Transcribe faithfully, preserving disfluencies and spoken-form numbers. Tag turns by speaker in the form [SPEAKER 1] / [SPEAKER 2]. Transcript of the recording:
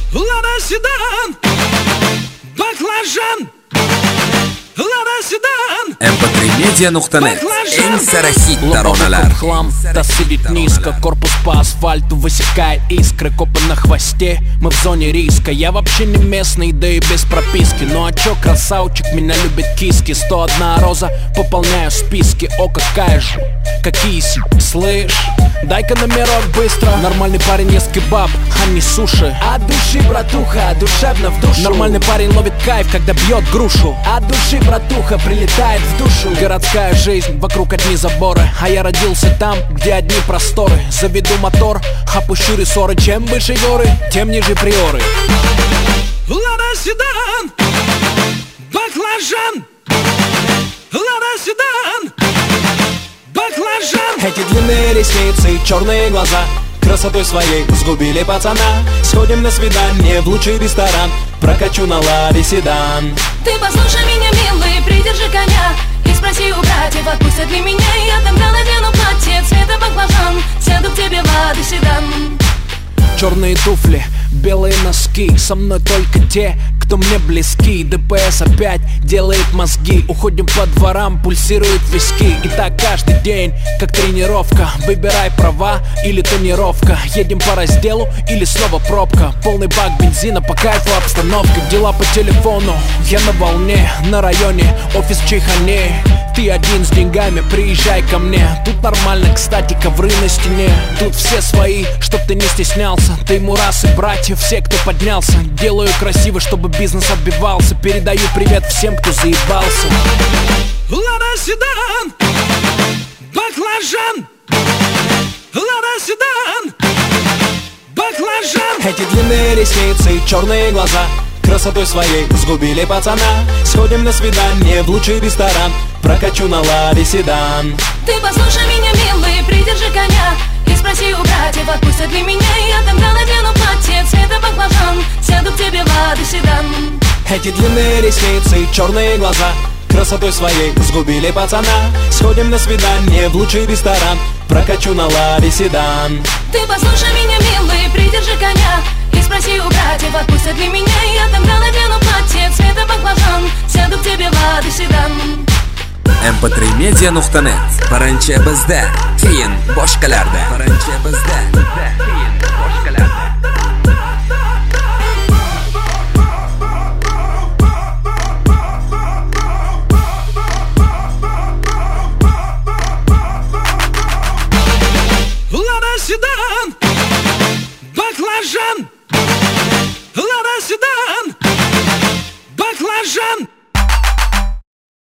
[SPEAKER 1] Лада Седан, баклажан, Lada Sedan.
[SPEAKER 2] эм пэ три медиа точка нет. Eng sara hit-taronalar.
[SPEAKER 3] Хлам, та сидит низко, корпус по асфальту высекает искры. Копы на хвосте, мы в зоне риска. Я вообще не местный, да и без прописки. Ну а чё, красавчик, меня любит киски. Сто одна роза, пополняю списки. О, какая же, какие си, слышь? Дай-ка номерок быстро. Нормальный парень ест кебаб, а не суши. От души, братуха, душевно в душу. Нормальный парень ловит кайф, когда бьет грушу. От души, братуха, прилетает в душу. Городская жизнь, вокруг одни заборы. А я родился там, где одни просторы. Заведу мотор, опущу рессоры. Чем выше горы, тем ниже приоры.
[SPEAKER 1] Лада Седан, баклажан, Лада Седан, баклажан.
[SPEAKER 3] Эти длинные ресницы, черные глаза красотой своей сгубили пацана. Сходим на свидание в лучший ресторан. Прокачу на Ладе Седан.
[SPEAKER 4] Ты послушай меня, милый, придержи коня и спроси у братьев, отпустят ли меня. Я тогда надену платье цвета баклажан, сяду к тебе в Ладе Седан.
[SPEAKER 3] Черные туфли, белые носки. Со мной только те, кто мне близки. ДПС опять делает мозги. Уходим по дворам, пульсируют виски. И так каждый день, как тренировка. Выбирай права или тонировка. Едем по разделу или снова пробка. Полный бак бензина, по кайфу обстановка. Дела по телефону, я на волне. На районе, офис в Чайхане. Ты один с деньгами, приезжай ко мне. Тут нормально, кстати, ковры на стене. Тут все свои, чтоб ты не стеснялся. Ты Мурас и братья, все, кто поднялся. Делаю красиво, чтобы бизнес отбивался. Передаю привет всем, кто заебался.
[SPEAKER 1] Лада Седан, баклажан, Лада Седан, баклажан.
[SPEAKER 3] Эти длинные ресницы, черные глаза красотой своей сгубили пацана. Сходим на свидание в лучший ресторан. Прокачу на Ладе Седан.
[SPEAKER 4] Ты послушай меня, милый, придержи коня и спроси у братьев, отпустят ли меня. Я тогда надену платье цвета баклажан, сяду к тебе в Ладе Седан.
[SPEAKER 3] Эти длинные ресницы, черные глаза красотой своей сгубили пацана. Сходим на свидание в лучший ресторан. Прокачу на Ладе Седан.
[SPEAKER 4] Ты послушай меня, милый, придержи коня и спроси у братьев, отпустят ли меня. Я тогда надену платье цвета баклажан, сяду к тебе в Ладе Седан.
[SPEAKER 2] эм пэ три медиа точка нет. Birinchi bizda, keyin boshqalarda. Birinchi bizda, keyin boshqalarda.
[SPEAKER 1] Lada Sedan, баклажан, Lada Sedan, баклажан.